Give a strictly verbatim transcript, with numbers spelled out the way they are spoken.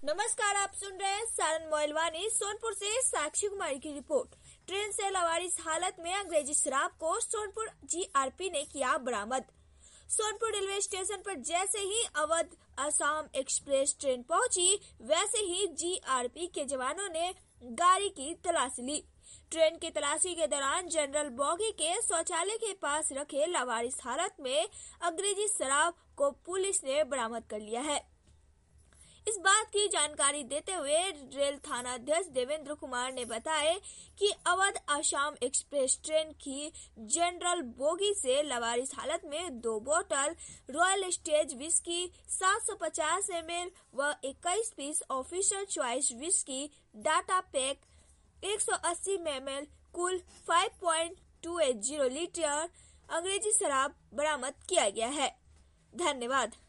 नमस्कार, आप सुन रहे हैं सारण मोइलवानी। सोनपुर से साक्षी कुमारी की रिपोर्ट। ट्रेन से लावारिस हालत में अंग्रेजी शराब को सोनपुर जीआरपी ने किया बरामद। सोनपुर रेलवे स्टेशन पर जैसे ही अवध असम एक्सप्रेस ट्रेन पहुंची, वैसे ही जीआरपी के जवानों ने गाड़ी की तलाशी ली। ट्रेन की तलाशी के दौरान जनरल बोगी के शौचालय के पास रखे लावारिस हालत में अंग्रेजी शराब को पुलिस ने बरामद कर लिया है। इस बात की जानकारी देते हुए रेल थाना अध्यक्ष देवेंद्र कुमार ने बताया कि अवध असम एक्सप्रेस ट्रेन की जनरल बोगी से लावारिस हालत में दो बोतल रॉयल स्टेज विस्की, सात सौ पचास एम एल व इक्कीस piece officer choice whisky data pack, एक सौ अस्सी एम एल कुल पाँच पॉइंट दो आठ लीटर अंग्रेजी शराब बरामद किया गया है। धन्यवाद।